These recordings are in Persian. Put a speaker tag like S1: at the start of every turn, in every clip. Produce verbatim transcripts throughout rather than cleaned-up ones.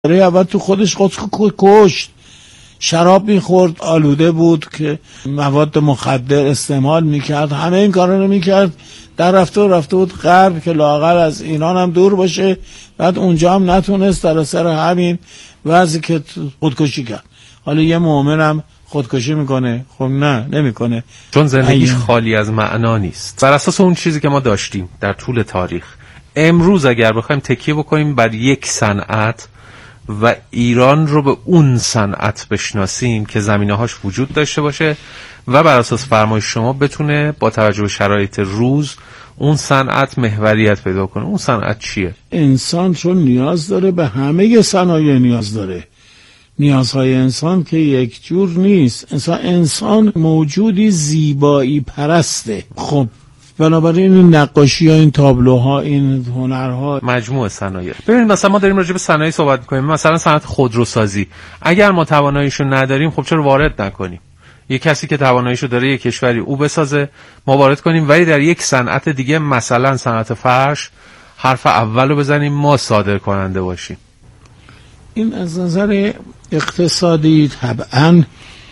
S1: برای اول تو خودش خودش کشت، شراب میخورد، آلوده بود که مواد مخدر استعمال میکرد، همه این کارا رو میکرد، در رفته و رفته بود غرب که لااقل از ایران هم دور باشه. بعد اونجا هم نتونست، در اثر همین وضعی که خودکشی کرد. حالا یه مؤمن هم خودکشی میکنه؟ خب نه، نمیکنه،
S2: چون زندگیش خالی از معنا نیست. بر اساس اون چیزی که ما داشتیم در طول تاریخ، امروز اگر بخوایم تکیه بکنیم بر یک صنعت و ایران رو به اون صنعت بشناسیم که زمینه‌هاش وجود داشته باشه و بر اساس فرمایش شما بتونه با توجه به شرایط روز اون صنعت محوریت پیدا کنه، اون صنعت چیه؟
S1: انسان چون نیاز داره به همه صنایع نیاز داره. نیازهای انسان که یک جور نیست. انسان انسان موجودی زیبایی پرسته. خب بنابراین این نقاشی ها، این تابلوها، این هنرها،
S2: مجموعه صنایع. ببینید مثلا ما داریم راجع به صنایع صحبت می‌کنیم، مثلا صنعت خودروسازی. اگر ما تواناییشو نداریم خب چرا وارد نکنیم؟ یه کسی که تواناییشو داره، یه کشوری او بسازه، ما وارد کنیم، ولی در یک صنعت دیگه مثلا صنعت فرش حرف اولو بزنیم ما صادر کننده باشیم.
S1: این از نظر اقتصادی طبعاً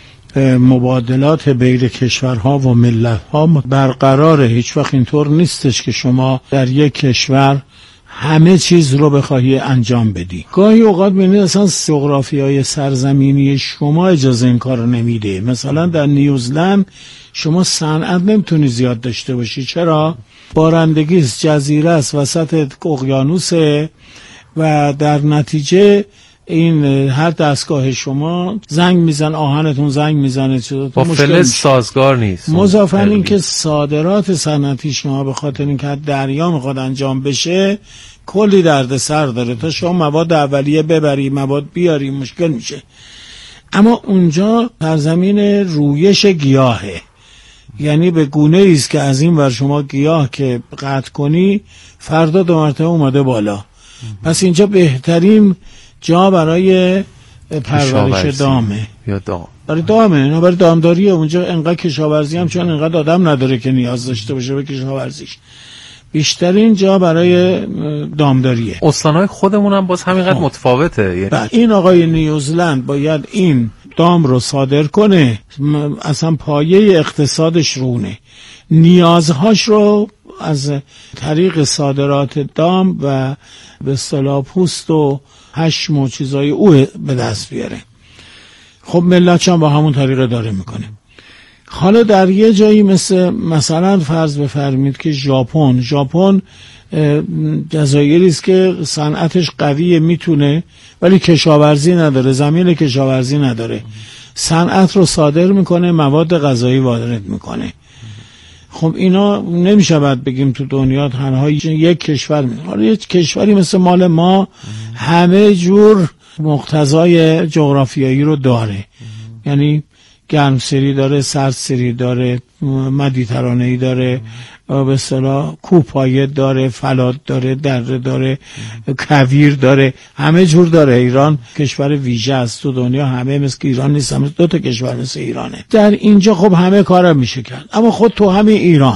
S1: مبادلات بین کشورها و ملت‌ها برقراره. هیچ وقت اینطور نیستش که شما در یک کشور همه چیز رو بخواهی انجام بدی. گاهی اوقات می‌بینید اصلا جغرافیای سرزمینی شما اجازه این کار رو نمیده. مثلا در نیوزلند شما صنعت نمیتونی زیاد داشته باشی. چرا؟ بارندگی است، جزیره است، وسط اقیانوسه و در نتیجه این هر دستگاه شما زنگ میزن، آهنتون زنگ میزنه،
S2: با فلز سازگار نیست.
S1: مضافاً این که صادرات صنعتی شما به خاطر اینکه دریا میخواد انجام بشه کلی دردسر داره. تا شما مواد اولیه ببری، مواد بیاری، مشکل میشه. اما اونجا سرزمین رویش گیاهه، یعنی به گونه ایست که از این ور شما گیاه که قطع کنی فردا دو مرتبه اومده بالا. پس اینجا بهترین جا برای پرورش دامه
S2: یا دام
S1: برای دامه، نه برای دامداریه. اونجا انقدر کشاورزی هم چون انقدر آدم نداره که نیاز داشته باشه به کشاورزیش، بیشترین جا برای دامداریه.
S2: استانهای خودمون هم باز همینقدر متفاوته.
S1: یعنی این آقای نیوزلند باید این دام رو صادر کنه، اصلا پایه اقتصادش رونه، نیازهاش رو از طریق صادرات دام و به اصطلاح پوست و هشم و چیزای او به دست بیاره. خب ملت هم با همون طریقه داره میکنه. حالا در یه جایی مثل مثلا فرض بفرمید که ژاپن ژاپن جزایری است که صنعتش قویه، میتونه، ولی کشاورزی نداره، زمین کشاورزی نداره، صنعت رو صادر میکنه، مواد غذایی وارد میکنه. خب اینا نمیشه بعد بگیم تو دنیا تنها یک کشور می. حالا یک کشوری مثل مال ما همه جور مقتضای جغرافیایی رو داره، یعنی گرمسری داره، سردسری داره، مدیترانه‌ای داره، به اصطلاح کوهپایه داره، فلات داره، دره داره، کویر داره، همه جور داره. ایران کشور ویژه است تو دنیا، همه مثل ایران نیست، همه دو تا کشور مثل ایرانه. در اینجا خب همه کارا میشه کرد. اما خود تو همین ایران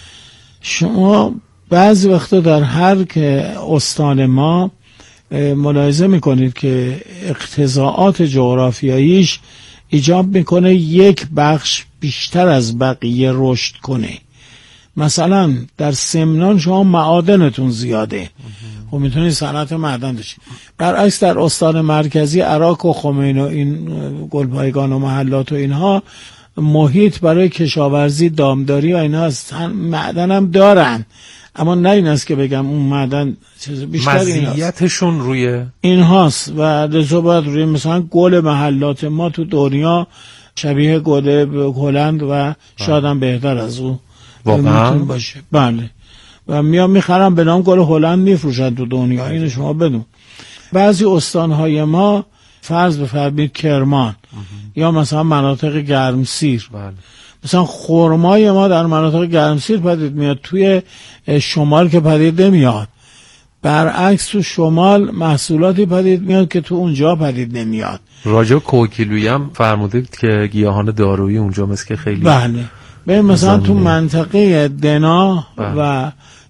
S1: شما بعضی وقتا در هر که استان ما ملاحظه میکنید که اقتضاعات جغرافیاییش ایجاب میکنه یک بخش بیشتر از بقیه رشد کنه. مثلا در سمنان شما معادنتون زیاده، خب میتونید صنعت معدن داشتید. برعکس در استان مرکزی عراق و خمینی و این گلپایگان و محلات و اینها محیط برای کشاورزی، دامداری و اینها از معدن هم دارن، اما نه این است که بگم اون معدن چیز بیشتر
S2: مزیتشون روی
S1: اینهاست و لذا باید روی مثلا گل محلات ما تو دنیا شبیه گل هلند و شاید هم بهتر از او
S2: واقعا
S1: باشه. بله، و میام میخرم به نام گل هلند میفروشن تو دنیا، اینو شما بدون. بعضی استانهای ما فرض بفرمایید کرمان یا مثلا مناطق گرمسیر،
S2: بله.
S1: مثلا خرمای ما در مناطق گرمسیر پدید میاد، توی شمال که پدید نمیاد. برعکس تو شمال محصولاتی پدید میاد که تو اونجا پدید نمیاد.
S2: راجع کوکیلویی هم فرمودید که گیاهان دارویی اونجا مثل که خیلی
S1: بله. ببین مثلا تو منطقه دنا و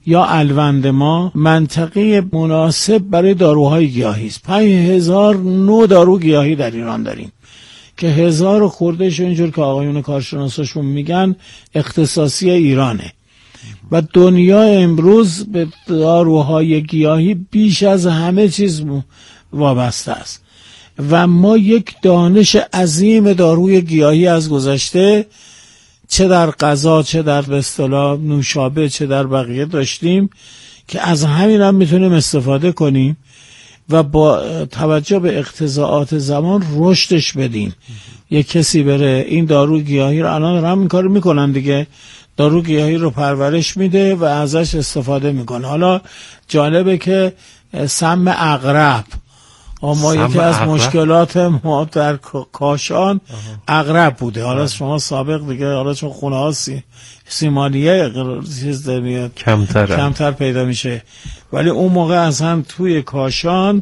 S1: یا الوند ما منطقه مناسب برای داروهای گیاهی است. پنج هزار نوع دارو گیاهی در ایران داریم که هزار و خوردهش اینجور که آقایون کارشناساشون میگن اختصاصی ایرانه و دنیا امروز به داروهای گیاهی بیش از همه چیز وابسته است و ما یک دانش عظیم داروی گیاهی از گذشته چه در غذا چه در به اصطلاح نوشابه چه در بقیه داشتیم که از همین هم میتونیم استفاده کنیم و با توجه به اقتضاعات زمان رشدش بدیم. یک کسی بره این دارو گیاهی رو الان دارن این کارو میکنن دیگه، دارو گیاهی رو پرورش میده و ازش استفاده میکنه. حالا جالبه که سم عقرب ما یکی از عقرب؟ مشکلات ما در کاشان عقرب بوده. حالا شما سابق دیگه حالا چون خونه ها سی سیمانیه چیز میاد
S2: کمتر
S1: کمتر پیدا میشه، ولی اون موقع اصلا توی کاشان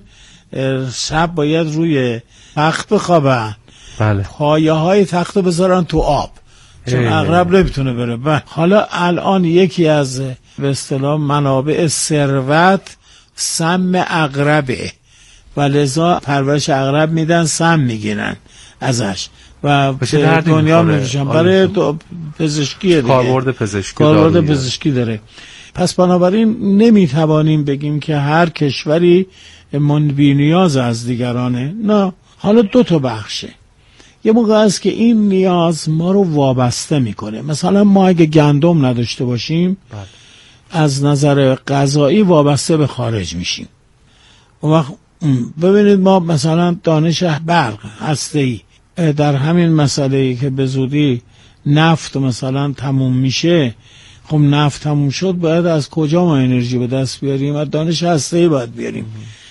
S1: شب باید روی تخت بخوابن،
S2: بله.
S1: پایه های تخت بذارن تو آب چون عقرب نمیتونه بره. بله. حالا الان یکی از به اصطلاح منابع ثروت سم عقربه و لذا پرورش عقرب میدن، سم میگیرن ازش و به دنیا میفروشن برای پزشکی دیگه،
S2: کاربرد پزشکی
S1: کاربرد پزشکی داره. پس بنابراین نمیتوانیم بگیم که هر کشوری منبی نیاز از دیگرانه، نه. حالا دو تا بخشه. یه موقع است که این نیاز ما رو وابسته میکنه. مثلا ما اگه گندم نداشته باشیم بله. از نظر غذایی وابسته به خارج میشیم. اون وقت ببینید ما مثلا دانش برق هسته‌ای در همین مسئله‌ای که به زودی نفت مثلا تموم میشه، خب نفت تموم شد باید از کجا ما انرژی به دست بیاریم؟ از دانش هسته‌ای باید بیاریم.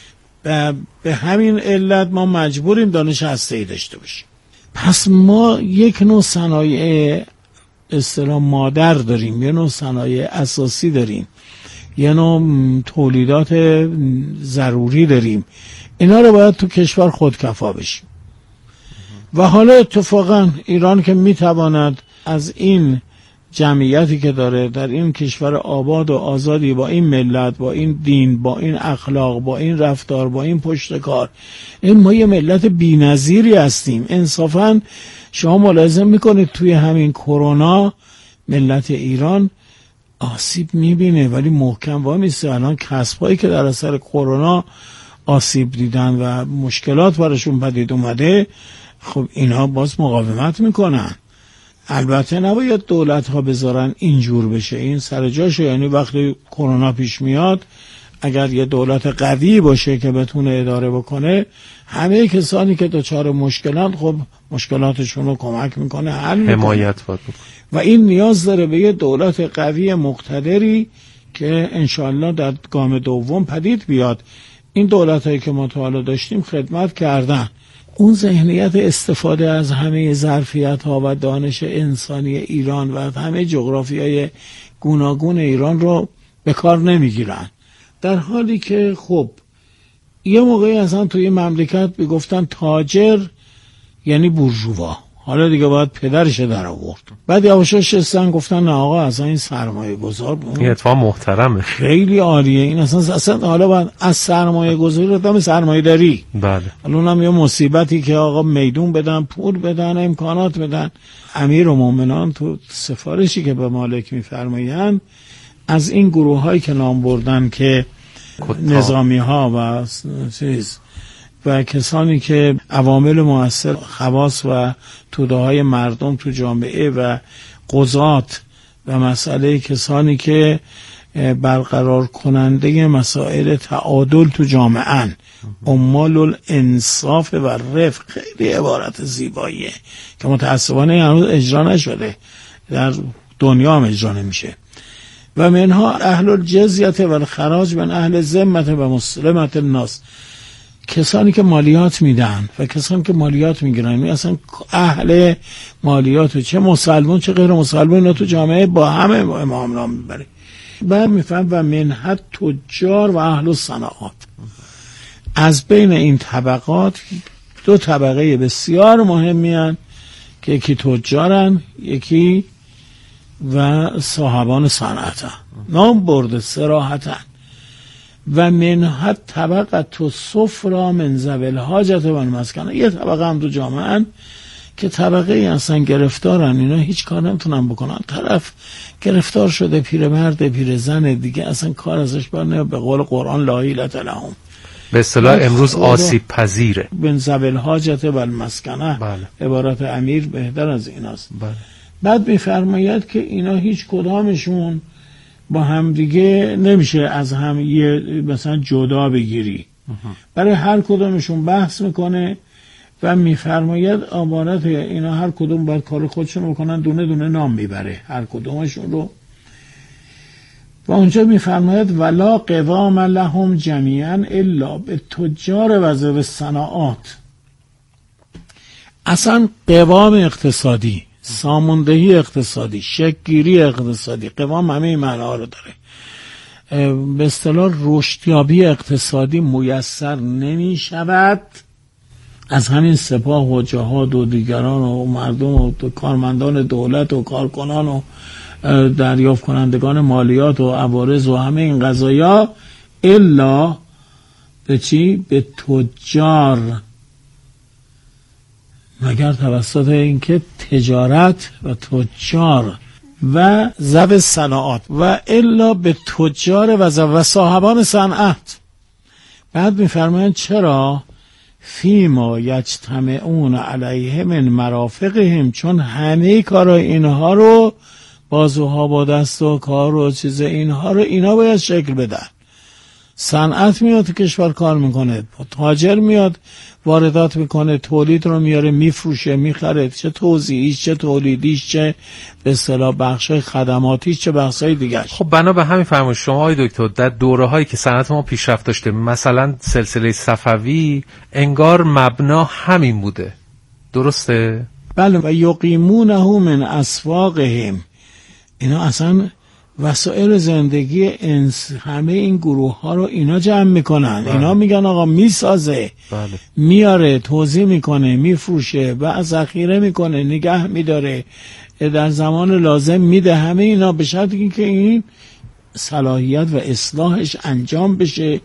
S1: به همین علت ما مجبوریم دانش هسته‌ای داشته باشیم. پس ما یک نوع صنایع اصطلاح مادر داریم، یه نوع صنایع اساسی داریم، یه نوع تولیدات ضروری داریم. اینا رو باید تو کشور خودکفا بشیم. و حالا اتفاقا ایران که میتواند از این جمعیتی که داره در این کشور آباد و آزادی با این ملت، با این دین، با این اخلاق، با این رفتار، با این پشتکار، این ما یه ملت بی‌نظیری هستیم. انصافا شما ملاحظه میکنید توی همین کرونا ملت ایران آسیب میبینه ولی محکم وامیسته. الان کسبایی که در اثر کرونا آسیب دیدن و مشکلات براشون پدید اومده، خب اینا باز مقاومت میکنن. البته نباید دولت ها بذارن اینجور بشه، این سر جاشه. یعنی وقتی کرونا پیش میاد اگر یه دولت قوی باشه که بتونه اداره بکنه، همه کسانی که دچار مشکلات خب مشکلاتشون رو کمک میکنه، حل میکنه،
S2: حمایت بکنه.
S1: و این نیاز داره به یه دولت قوی مقتدری که انشالله در گام دوم پدید بیاد. این دولت هایی که ما تا حالا داشتیم خدمت کردن، اون ذهنیت استفاده از همه ظرفیت ها و دانش انسانی ایران و همه جغرافی های گوناگون ایران رو به کار نمیگیرن، در حالی که خب یه موقعی اصلا توی مملکت بگفتن تاجر یعنی بورژوا، حالا دیگه باید پدرش در آورد. بعد یواشاش شستن گفتن نه آقا اصلا این سرمایه گذار بود،
S2: این اتفاق محترمه،
S1: خیلی عالیه این اصلا اصلا حالا باید از سرمایه گذاری رو دم سرمایه داری.
S2: بله.
S1: الان هم یه مصیبتی که آقا میدون بدن، پول بدن، امکانات بدن. امیر و مومنان تو سفارشی که به مالک میفرمایند از این گروه هایی که نام بردن که نظامی ها و چیز و کسانی که عوامل مؤثر خواص و توده های مردم تو جامعه و قضات و مسئله کسانی که برقرار کننده مسائل تعادل تو جامعه، عمال الانصاف و رفق، خیلی عبارت زیباییه که متاسفانه هنوز اجرا نشده، در دنیا هم اجرا نمیشه. و منها اهل الجزیت و الخراج من اهل ذمت و مسلمت الناس، کسانی که مالیات میدن و کسانی که مالیات میگیرن، اصلا اهل مالیات چه مسلمان چه غیر مسلمان تو جامعه با همه امام نام میبره. بعد میفهم و منحت تجار و اهل الصناعات، از بین این طبقات دو طبقه بسیار مهمی هن که یکی تجارن یکی و صاحبان صنعت نام برده صراحتاً و منها طبقه سفرا من ذوی الحاجة و المسکنه. یه طبقه هم تو جامعه که طبقه ای اصلا گرفتارن، اینا هیچ کار نمیتونن بکنن. طرف گرفتار شده، پیرمرد پیرزن دیگه اصلا کار ازش بر نمیاد. به قول قرآن لا حیلة لهم، به اصطلاح امروز آسیب پذیره. من ذوی الحاجة و المسکنه، بله. عبارت امیر بهتر از ایناست. بله. بعد میفرماید که اینا هیچ کدامشون با هم دیگه نمیشه از هم یه مثلا جدا بگیری. برای هر کدامشون بحث میکنه و میفرماید عبارت اینا هر کدوم باید کار خودشون بکنن، دونه دونه نام میبره هر کدومشون رو. و اونجا میفرماید ولا قوام لهم جمیعا الا بالتجار و ذوی الصناعات. اصلا قوام اقتصادی، ساماندهی اقتصادی، شکل‌گیری اقتصادی، قوام همه این معنا رو داره. به اصطلاح رشدیابی اقتصادی میسر نمی شود از همین سپاه و جهاد و دیگران و مردم و کارمندان دولت و کارکنان و دریافت کنندگان مالیات و عوارض و همه این قضایا، الا به چی؟ به تجار، مگر توسط اینکه تجارت و تجار و ذوی صناعات و الا به تجار و ذوی صاحبان صنعت. بعد میفرمایند چرا؟ فیما یجتمعون علیه من مرافقهم، چون همه کارای اینها رو، بازوها با دست و کار و چیز اینها رو اینا باید شکل بدن. صنعت میاد تو کشور کار میکنه، تاجر میاد واردات میکنه، تولید رو میاره میفروشه میخره، چه توزیعیش چه تولیدیش چه به اصطلاح بخشای خدماتیش چه بخشای دیگه‌اش.
S2: خب بنا به همین فرمایش شما آقای دکتر، در دوره‌هایی که صنعت ما پیشرفت داشته، مثلا سلسله صفوی، انگار مبنا همین بوده، درسته؟
S1: بله. و یقیمونه من اسواقهم، اینا اصلا وسایل زندگی انس همه این گروه ها رو اینا جمع میکنن. بله. اینا میگن آقا میسازه، بله. میاره توزیع میکنه میفروشه و ذخیره میکنه نگه میداره در زمان لازم میده. همه اینا به شرطی که این صلاحیت و اصلاحش انجام بشه.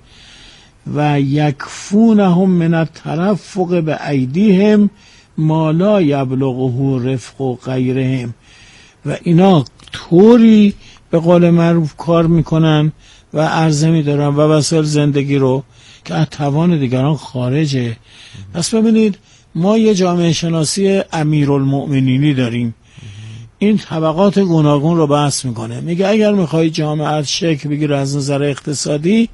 S1: و یکفونهم من الترفق به ایدیهم ما لا یبلغه رفق غیرهم، و اینا طوری به قول معروف کار میکنن و عرضه میدارن و وسایل زندگی رو که از توان دیگران خارجه. پس ببینید ما یه جامعه شناسی امیرالمؤمنینی داریم، این طبقات گوناگون رو بحث میکنه. میگه اگر میخوای جامعه شکل بگیره از نظر اقتصادی،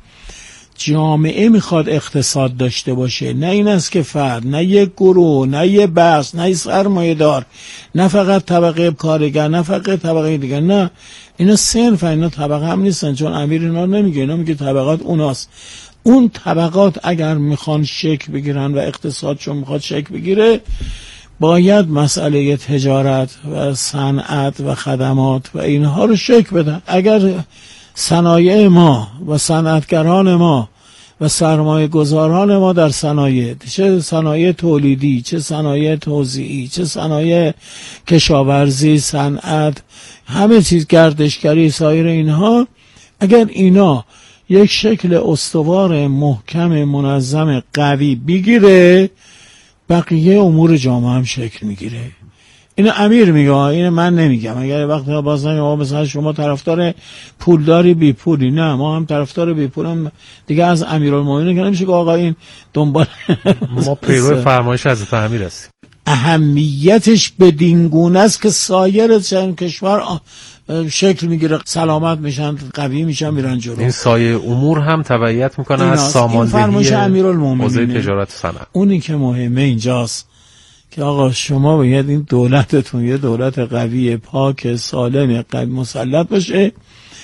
S1: جامعه میخواد اقتصاد داشته باشه، نه این است که فرد، نه یک گروه، نه یک بخش، نه سرمایه دار، نه فقط طبقه کارگر، نه فقط طبقه دیگر، نه اینا صنف، اینا طبقه هم نیستن، چون امیر اینا نمیگه، اینا میگه طبقات اوناست. اون طبقات اگر میخوان شکل بگیرن و اقتصادشون میخواد شکل بگیره، باید مسئله تجارت و صنعت و خدمات و اینها رو شکل بدن. اگر صنایع ما و صنعتگران ما و سرمایه گذاران ما در صنایع، چه صنایع تولیدی، چه صنایع توزیعی، چه صنایع کشاورزی، صنعت، همه چیز، گردشگری، سایر اینها، اگر اینا یک شکل استوار محکم منظم قوی بگیره، بقیه امور جامعه هم شکل میگیره. اینو امیر میگه، اینو من نمیگم. اگر وقتی باز نگم مثلا شما طرفدار پولداری بی پولی، نه، ما هم طرفدار بی پولم دیگه. از امیرالمومنین که نمیشه که آقا این دنبال
S2: ما پیرو فرمایش حضرت امیر هستیم.
S1: اهمیتش به دینگونه است که سایر چند کشور شکل میگیره، سلامت میشن، قوی میشن، میرن جلو.
S2: این سایه امور هم تبعیت میکنه از ساماندهی حوزه تجارت و صنعت.
S1: اونی که مهمه اینجاست که آقا شما باید این دولتتون یه دولت قوی، پاک، سالم، قوی، مسلط باشه،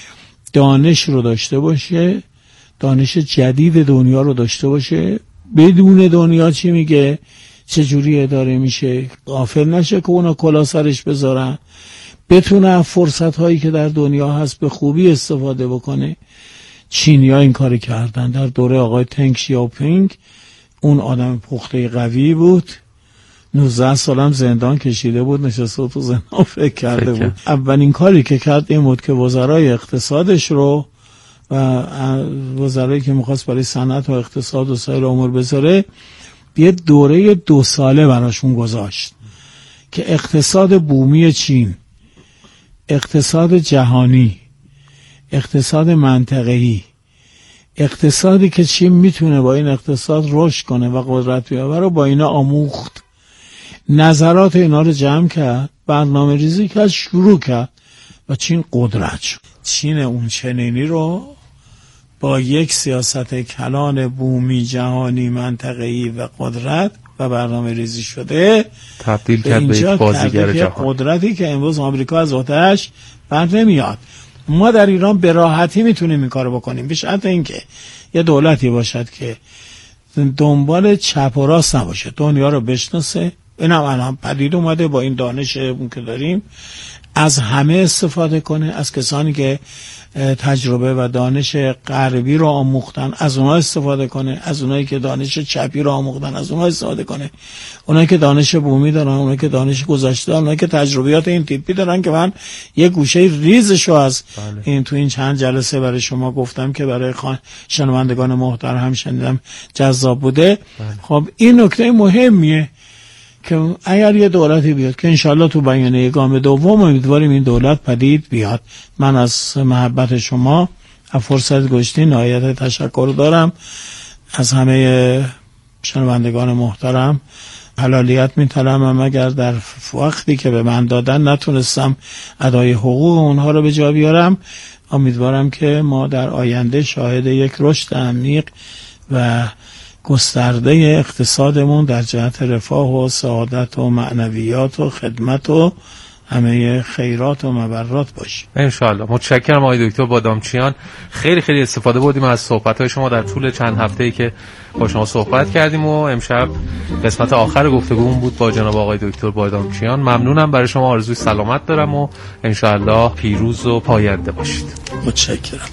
S1: دانش رو داشته باشه، دانش جدید دنیا رو داشته باشه، بدون دنیا چی میگه، چجوری اداره میشه، غافل نشه که اونا کلا سرش بذارن، بتونه فرصت هایی که در دنیا هست به خوبی استفاده بکنه. چینی ها این کاری کردن در دوره آقای تنگ شیاوپینگ. اون آدم پخته قوی بود، نوزده سالم زندان کشیده بود، نشسته تو زندان فکر کرده بود. اولین کاری که کرد این بود که وزرای اقتصادش رو و وزرایی که میخواست برای صنعت و اقتصاد و سایر امور بذاره یه دوره دو ساله براشون گذاشت که اقتصاد بومی چین، اقتصاد جهانی، اقتصاد منطقه‌ای، اقتصادی که چین میتونه با این اقتصاد رشد کنه و قدرت بیاره رو با اینا آموخت. نظرات اینا رو جمع کرد، برنامه ریزی کرد، شروع کرد و چین قدرت شد. چین اون چنینی رو با یک سیاست کلان بومی جهانی منطقه‌ای و قدرت و برنامه ریزی شده
S2: تبدیل کرد به یک بازیگر جهانی،
S1: قدرتی که امروز آمریکا از آتش بر نمیاد. ما در ایران به راحتی میتونیم این کارو بکنیم، به شرط اینکه یه دولتی باشد که دنبال چپ و راست نباشه، دنیا رو بشناسه. اینم الان پدید اومده با این دانش اون که داریم، از همه استفاده کنه، از کسانی که تجربه و دانش غربی رو آموختن از اونها استفاده کنه، از اونایی که دانش چپی رو آموختن از اونها استفاده کنه، اونایی که دانش بومی دارن، اونایی که دانش گذشته دارن، اونایی که تجربیات این تیپی دارن که من یه گوشه ریزشو از بله. این تو این چند جلسه برای شما گفتم که برای شنوندگان محترم هم شنیدم جذاب بوده. بله. خب این نکته مهمیه که اگر یه دولتی بیاد که انشالله تو بیانیه گام دوم امیدواریم این دولت پدید بیاد. من از محبت شما از فرصت گذاشتین نهایت تشکر دارم. از همه شنوندگان محترم حلالیت می‌طلبم اگر در وقتی که به من دادن نتونستم ادای حقوق اونها رو به جا بیارم. امیدوارم که ما در آینده شاهد یک رشد عمیق و گسترده اقتصادمون در جهت رفاه و سعادت و معنویات و خدمت و همه خیرات و مبرات باشیم
S2: انشالله. متشکرم آقای دکتر بادامچیان، خیلی خیلی استفاده بردیم از صحبت‌های شما در طول چند هفته‌ای که با شما صحبت کردیم و امشب قسمت آخر گفتگومون بود با جناب آقای دکتر بادامچیان. ممنونم، برای شما آرزوی سلامت دارم و انشالله پیروز و پاینده باشید.
S1: متشکرم.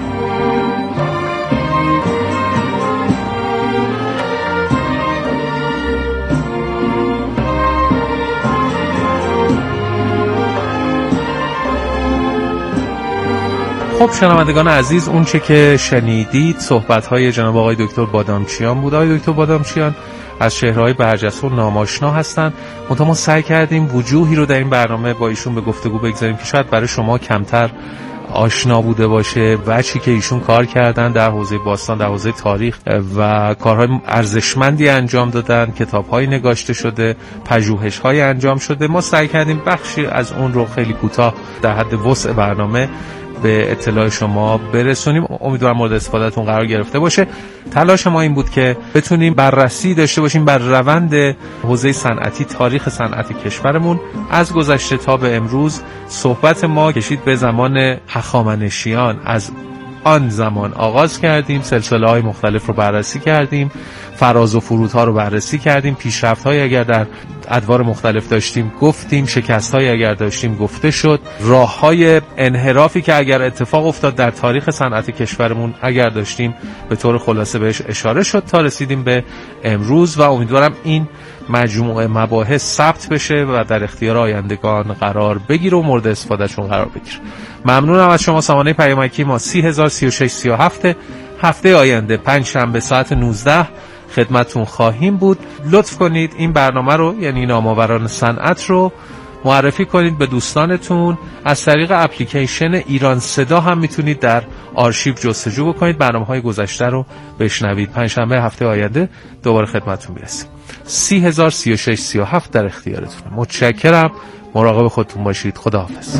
S2: خب شنوندگان عزیز، اون چه که شنیدید صحبت‌های جناب آقای دکتر بادامچیان بود. آقای دکتر بادامچیان از شهرهای برجسته و ناماشنا هستند، منتها ما سعی کردیم وجوهی رو در این برنامه با ایشون به گفتگو بگذاریم که شاید برای شما کمتر آشنا بوده باشه. وجهی که ایشون کار کردن در حوزه باستان، در حوزه تاریخ و کارهای ارزشمندی انجام دادن، کتاب‌های نگاشته شده، پژوهش‌های انجام شده. ما سعی کردیم بخشی از اون رو خیلی کوتاه در حد وسع برنامه به اطلاع شما برسونیم. امیدوارم مورد استفادهتون قرار گرفته باشه. تلاش ما این بود که بتونیم بررسی داشته باشیم بر روند حوزه صنعتی، تاریخ صنعتی کشورمون از گذشته تا به امروز. صحبت ما کشید به زمان هخامنشیان. از آن زمان آغاز کردیم، سلسله های مختلف رو بررسی کردیم، فراز و فرودها رو بررسی کردیم، پیشرفت های اگر در ادوار مختلف داشتیم گفتیم، شکست های اگر داشتیم گفته شد، راه های انحرافی که اگر اتفاق افتاد در تاریخ صنعت کشورمون اگر داشتیم به طور خلاصه بهش اشاره شد تا رسیدیم به امروز. و امیدوارم این مجموعه مباحث ثبت بشه و در اختیار آیندگان قرار بگیره و مورد استفادهشون قرار بگیره. ممنونم از شما. سامانه پیامکی ما سی هزار سی و شش سی و هفت. هفته آینده پنج شنبه ساعت نوزده خدمتون خواهیم بود. لطف کنید این برنامه رو، یعنی نامآوران صنعت رو معرفی کنید به دوستانتون. از طریق اپلیکیشن ایران صدا هم میتونید در آرشیو جستجو بکنید، برنامه‌های گذشته رو بشنوید. پنجشنبه هفته آینده دوباره خدمتتون میرسیم. سی هزار سی و شش سی و هفت در اختیارتونه. متشکرم. مراقب خودتون باشید. خداحافظ.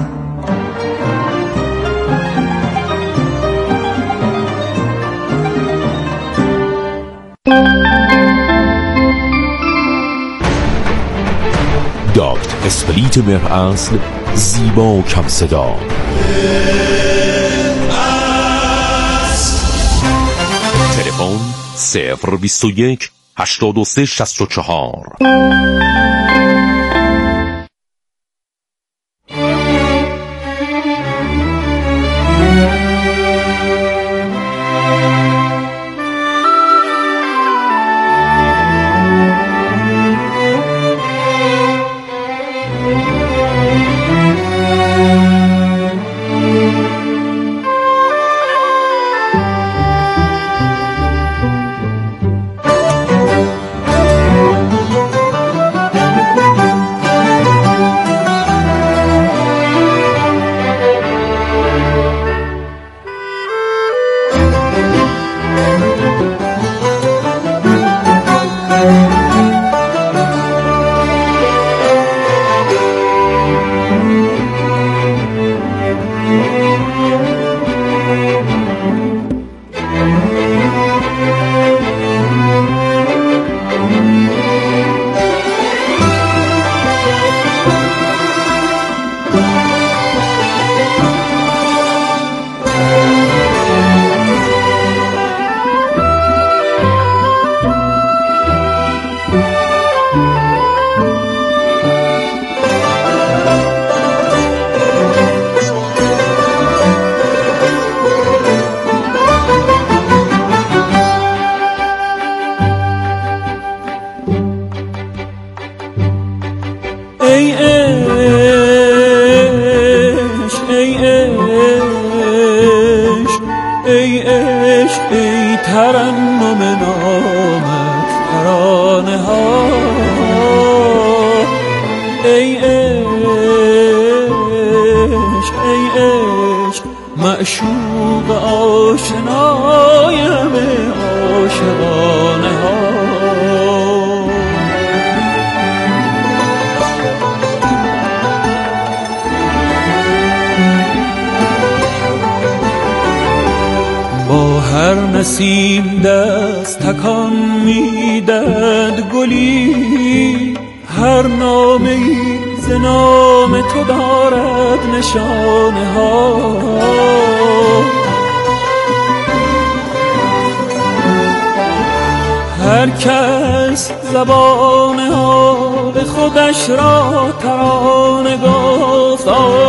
S3: داکت اسپلیت مهر اصل، زیبا و کم صدا. تلفن صفر بیست و یک هشتاد و سه شصت و چهار.
S4: شانه ها. ای عشق ای عشق معشوق آشنای همه عاشقانه ها. با هر نسیم دست تکان میداد گلی، هر نامه‌ای ز نام تو دارد نشانه ها. هر کس زبان حال خودش را ترانه گفت،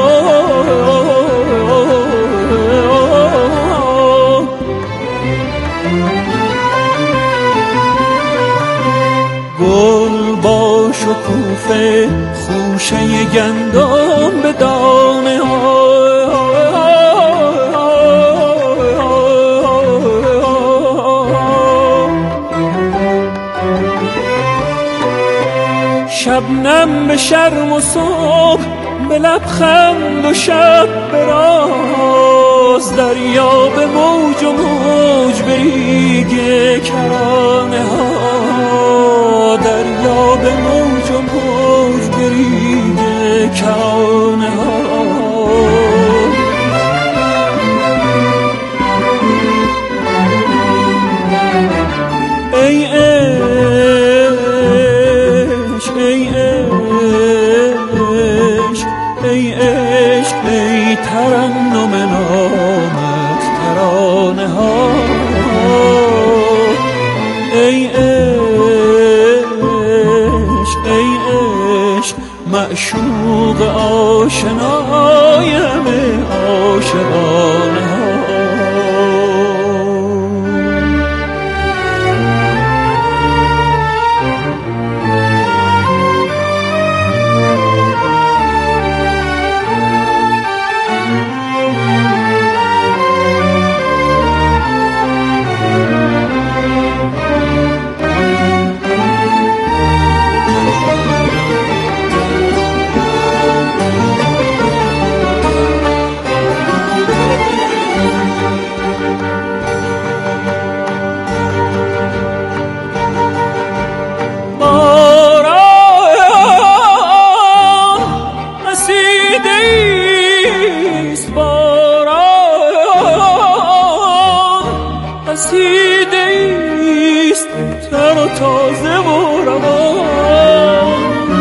S4: گل با شکوفه خوشه گندم به دانه ها. شبنم به شرم و صبح به لبخند و شب به راز، دریا به موج و موج به ریگ کرانه ها. دریا به موج و موج به ریگ کرانه ها. ای عشق ای عشق ای عشق ای ترنم نامت ترانه ها. ای عشق ای عشق معشوق آشنای همه عاشقانه ها. رسیده‌ایست تر و تازه و روان،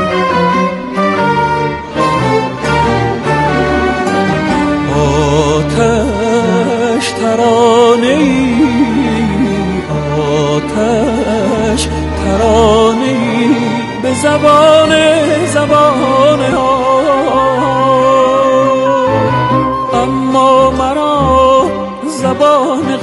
S4: آتش ترانه‌ای آتش ترانه‌ای به زبان زبانه ها. اما مرا زبان